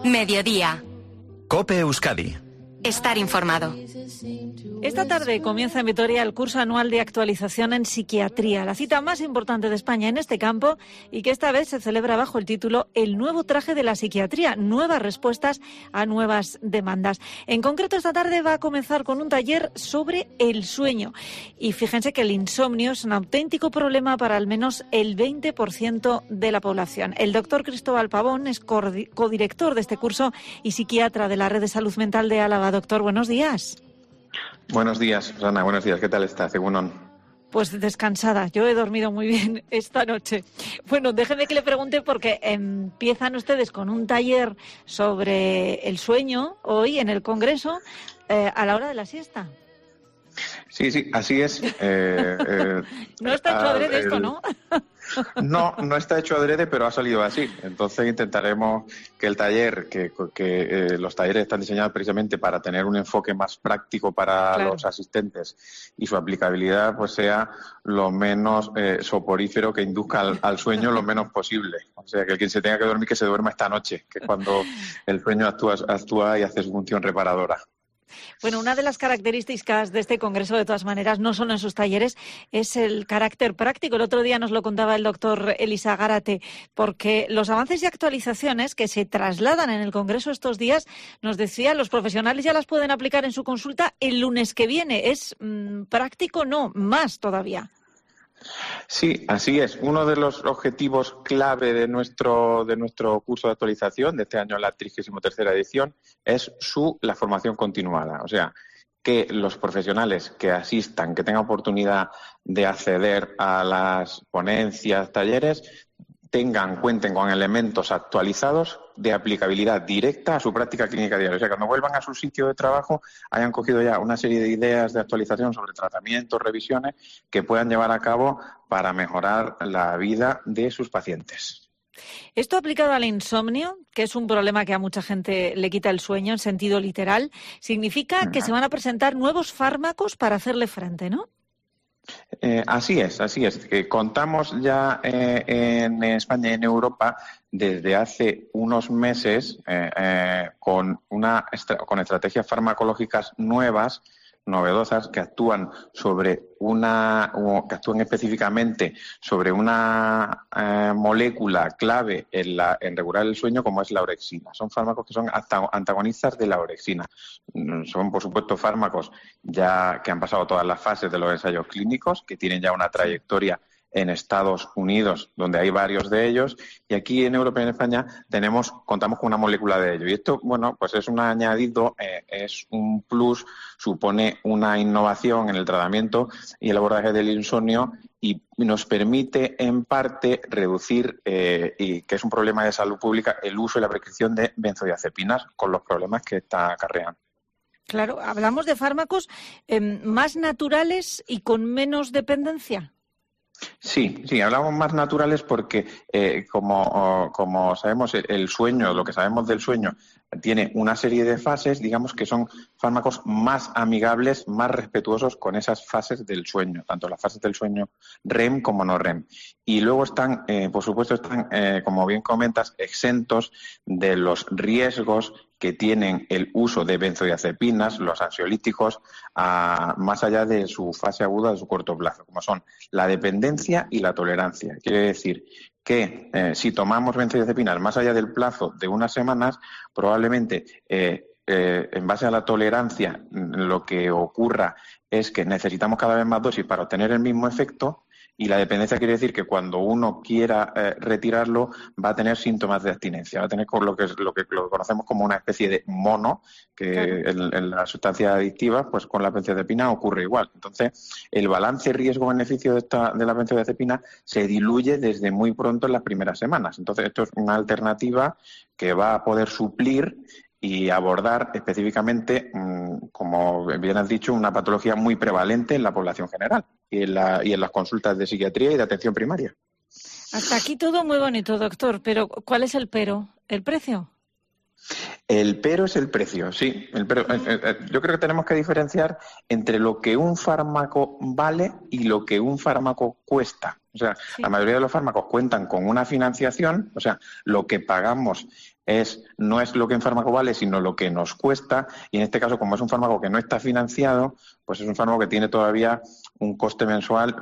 Mediodía. COPE Euskadi. Estar informado. Esta tarde comienza en Vitoria el curso anual de actualización en psiquiatría, la cita más importante de España en este campo y que esta vez se celebra bajo el título El nuevo traje de la psiquiatría, nuevas respuestas a nuevas demandas. En concreto, esta tarde va a comenzar con un taller sobre el sueño. Y fíjense que el insomnio es un auténtico problema para al menos el 20% de la población. El doctor Cristóbal Pavón es codirector de este curso y psiquiatra de la Red de Salud Mental de Álava. Doctor, buenos días. Buenos días, Rana. Buenos días. ¿Qué tal estás, Egunon? Pues descansada. Yo he dormido muy bien esta noche. Bueno, déjeme que le pregunte porque empiezan ustedes con un taller sobre el sueño hoy en el Congreso a la hora de la siesta. Sí, así es. No está hecho adrede esto, ¿no? No está hecho adrede, pero ha salido así. Entonces intentaremos que el taller, que los talleres están diseñados precisamente para tener un enfoque más práctico para los asistentes y su aplicabilidad pues sea lo menos soporífero, que induzca al sueño lo menos posible. O sea, que el quien se tenga que dormir, que se duerma esta noche, que es cuando el sueño actúa y hace su función reparadora. Bueno, una de las características de este congreso, de todas maneras, no solo en sus talleres, es el carácter práctico. El otro día nos lo contaba el doctor Elisa Gárate, porque los avances y actualizaciones que se trasladan en el congreso estos días, nos decía, los profesionales ya las pueden aplicar en su consulta el lunes que viene. ¿Es práctico? No, más todavía. Sí, así es. Uno de los objetivos clave de nuestro curso de actualización de este año, la 33ª edición, es la formación continuada. O sea, que los profesionales que asistan, que tengan oportunidad de acceder a las ponencias, talleres, cuenten con elementos actualizados de aplicabilidad directa a su práctica clínica diaria. O sea, cuando vuelvan a su sitio de trabajo hayan cogido ya una serie de ideas de actualización sobre tratamientos, revisiones que puedan llevar a cabo para mejorar la vida de sus pacientes. Esto aplicado al insomnio, que es un problema que a mucha gente le quita el sueño en sentido literal, significa que se van a presentar nuevos fármacos para hacerle frente, ¿no? Así es. Que contamos ya en España y en Europa desde hace unos meses con estrategias farmacológicas nuevas, novedosas, que actúan específicamente sobre una molécula clave en regular el sueño, como es la orexina. Son fármacos que son antagonistas de la orexina. Son, por supuesto, fármacos ya que han pasado todas las fases de los ensayos clínicos, que tienen ya una trayectoria en Estados Unidos, donde hay varios de ellos, y aquí en Europa y en España contamos con una molécula de ellos. Y esto, bueno, pues es un añadido, es un plus, supone una innovación en el tratamiento y el abordaje del insomnio y nos permite, en parte, reducir, y que es un problema de salud pública, el uso y la prescripción de benzodiazepinas con los problemas que esta acarrean. Claro, hablamos de fármacos más naturales y con menos dependencia. Sí, hablamos más naturales porque, como sabemos, el sueño, lo que sabemos del sueño, tiene una serie de fases, digamos que son fármacos más amigables, más respetuosos con esas fases del sueño, tanto las fases del sueño REM como no REM. Y luego por supuesto, como bien comentas, exentos de los riesgos que tienen el uso de benzodiazepinas, los ansiolíticos, más allá de su fase aguda, de su corto plazo, como son la dependencia y la tolerancia. Quiere decir que si tomamos benzodiazepinas más allá del plazo de unas semanas, probablemente en base a la tolerancia lo que ocurra es que necesitamos cada vez más dosis para obtener el mismo efecto. Y la dependencia quiere decir que cuando uno quiera retirarlo va a tener síntomas de abstinencia, va a tener lo que conocemos como una especie de mono, que claro, en las sustancias adictivas, pues con la benzodiazepina ocurre igual. Entonces, el balance riesgo-beneficio de la benzodiazepina se diluye desde muy pronto en las primeras semanas. Entonces, esto es una alternativa que va a poder suplir y abordar específicamente, como bien has dicho, una patología muy prevalente en la población general y en las consultas de psiquiatría y de atención primaria. Hasta aquí todo muy bonito, doctor, pero ¿cuál es el pero? ¿El precio? El pero es el precio, sí. Yo creo que tenemos que diferenciar entre lo que un fármaco vale y lo que un fármaco cuesta. O sea, sí, la mayoría de los fármacos cuentan con una financiación, o sea, lo que pagamos no es lo que en fármaco vale, sino lo que nos cuesta, y en este caso, como es un fármaco que no está financiado, pues es un fármaco que tiene todavía un coste mensual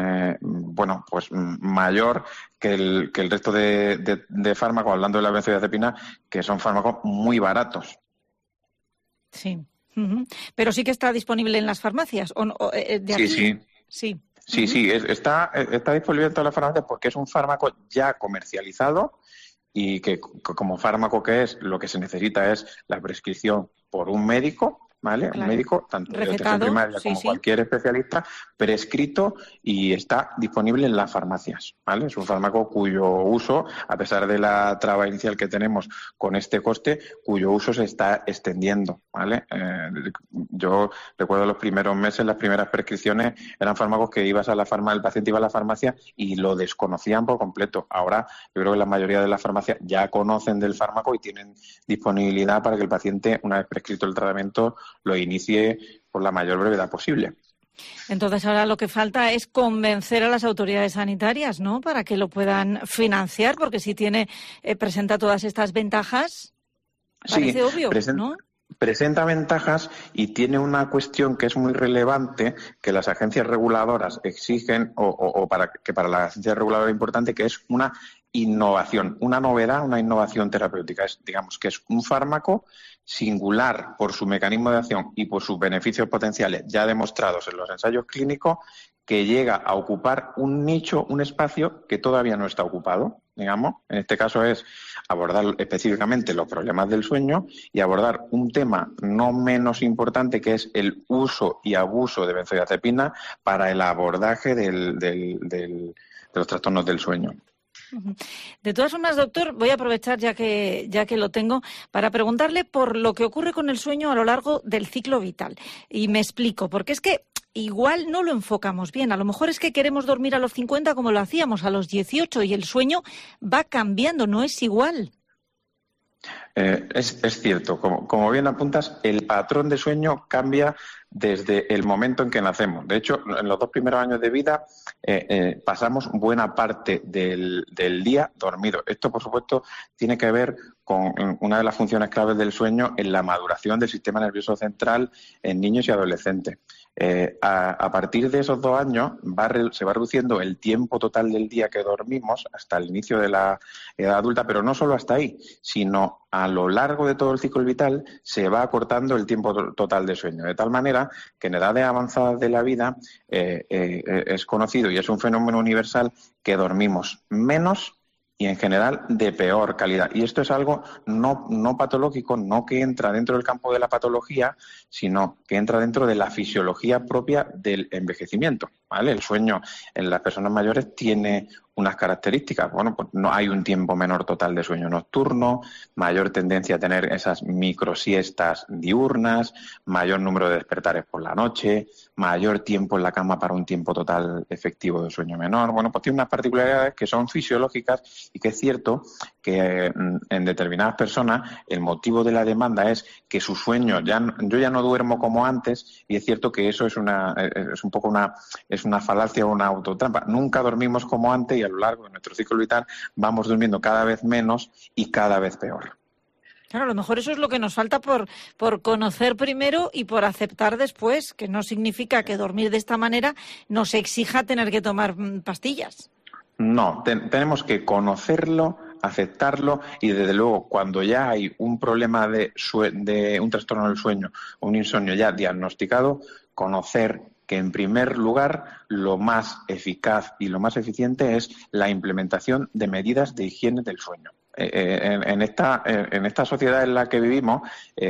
mayor que el resto de fármacos, hablando de la benzodiazepina, que son fármacos muy baratos. Sí. Uh-huh. Pero sí que está disponible en las farmacias. ¿De aquí? Sí. Sí, sí, está disponible en todas las farmacias porque es un fármaco ya comercializado y que como fármaco que es, lo que se necesita es la prescripción por un médico, ¿vale? Claro. Un médico, tanto de atención primaria como cualquier especialista, prescrito y está disponible en las farmacias, ¿vale? Es un fármaco cuyo uso, a pesar de la traba inicial que tenemos con este coste, cuyo uso se está extendiendo, ¿vale? Yo recuerdo los primeros meses, las primeras prescripciones eran fármacos que el paciente iba a la farmacia y lo desconocían por completo. Ahora yo creo que la mayoría de las farmacias ya conocen del fármaco y tienen disponibilidad para que el paciente, una vez prescrito el tratamiento, lo inicie por la mayor brevedad posible. Entonces ahora lo que falta es convencer a las autoridades sanitarias, ¿no?, para que lo puedan financiar, porque si presenta todas estas ventajas, parece obvio, ¿no? Presenta ventajas y tiene una cuestión que es muy relevante, que las agencias reguladoras exigen, para la agencia reguladora importante, que es una innovación, una novedad, una innovación terapéutica. Digamos que es un fármaco singular por su mecanismo de acción y por sus beneficios potenciales ya demostrados en los ensayos clínicos, que llega a ocupar un nicho, un espacio que todavía no está ocupado, digamos. En este caso es abordar específicamente los problemas del sueño y abordar un tema no menos importante, que es el uso y abuso de benzodiazepina para el abordaje de los trastornos del sueño. De todas formas, doctor, voy a aprovechar ya que lo tengo para preguntarle por lo que ocurre con el sueño a lo largo del ciclo vital. Y me explico, porque es que igual no lo enfocamos bien. A lo mejor es que queremos dormir a los 50 como lo hacíamos a los 18 y el sueño va cambiando, no es igual. Es cierto, como bien apuntas, el patrón de sueño cambia desde el momento en que nacemos. De hecho, en los 2 primeros años de vida pasamos buena parte del día dormido. Esto, por supuesto, tiene que ver con una de las funciones claves del sueño en la maduración del sistema nervioso central en niños y adolescentes. A partir de esos 2 años se va reduciendo el tiempo total del día que dormimos hasta el inicio de la edad adulta, pero no solo hasta ahí, sino a lo largo de todo el ciclo vital se va acortando el tiempo total de sueño, de tal manera que en edades avanzadas de la vida es conocido y es un fenómeno universal que dormimos menos y en general de peor calidad. Y esto es algo no patológico, no que entra dentro del campo de la patología, sino que entra dentro de la fisiología propia del envejecimiento, ¿vale? El sueño en las personas mayores tiene unas características. Bueno, pues no hay un tiempo menor total de sueño nocturno, mayor tendencia a tener esas microsiestas diurnas, mayor número de despertares por la noche, mayor tiempo en la cama para un tiempo total efectivo de sueño menor. Bueno, pues tiene unas particularidades que son fisiológicas y que es cierto que en determinadas personas el motivo de la demanda es que su sueño, yo ya no duermo como antes, y es cierto que eso es una falacia o una autotrampa. Nunca dormimos como antes y a lo largo de nuestro ciclo vital vamos durmiendo cada vez menos y cada vez peor. Claro, a lo mejor eso es lo que nos falta por conocer primero y por aceptar después, que no significa que dormir de esta manera nos exija tener que tomar pastillas. No, tenemos que conocerlo, aceptarlo y desde luego cuando ya hay un problema de un trastorno del sueño, un insomnio ya diagnosticado, conocer que en primer lugar lo más eficaz y lo más eficiente es la implementación de medidas de higiene del sueño. En esta sociedad en la que vivimos,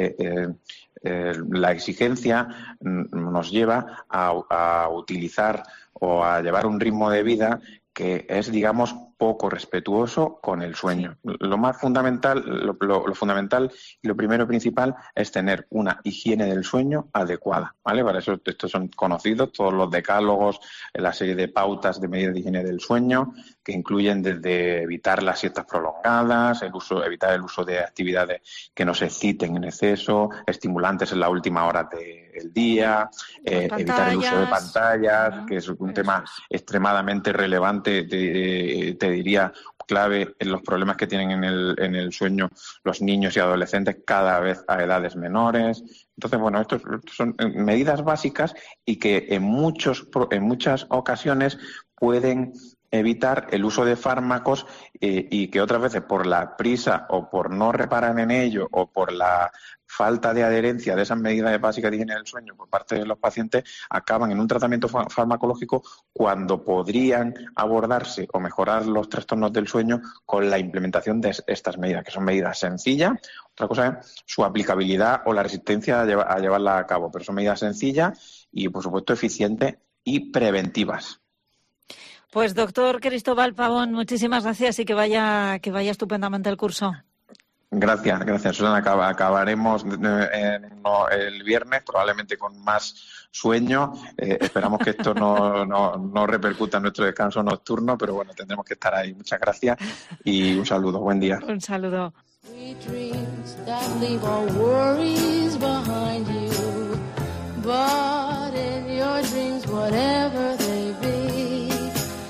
la exigencia nos lleva a utilizar o a llevar un ritmo de vida que es, digamos, poco respetuoso con el sueño. Lo más fundamental, lo fundamental y lo primero principal es tener una higiene del sueño adecuada, ¿vale? Para eso estos son conocidos todos los decálogos, la serie de pautas de medidas de higiene del sueño, que incluyen desde evitar las siestas prolongadas, evitar el uso de actividades que nos exciten en exceso, estimulantes en la última hora del día, evitar el uso de pantallas, que es un tema extremadamente relevante, te diría clave en los problemas que tienen en el sueño los niños y adolescentes cada vez a edades menores. Entonces, bueno, estos son medidas básicas y que en muchas ocasiones pueden evitar el uso de fármacos y que otras veces por la prisa o por no reparar en ello o por la falta de adherencia de esas medidas básicas de higiene del sueño por parte de los pacientes acaban en un tratamiento farmacológico cuando podrían abordarse o mejorar los trastornos del sueño con la implementación de estas medidas, que son medidas sencillas. Otra cosa es su aplicabilidad o la resistencia a llevarla a cabo, pero son medidas sencillas y, por supuesto, eficientes y preventivas. Pues doctor Cristóbal Pavón, muchísimas gracias y que vaya estupendamente el curso. Gracias, Susana. Acabaremos el viernes, probablemente con más sueño. Esperamos que esto no repercuta en nuestro descanso nocturno, pero bueno, tendremos que estar ahí. Muchas gracias y un saludo. Buen día. Un saludo.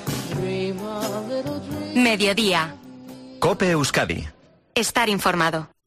Mediodía. COPE Euskadi. Estar informado.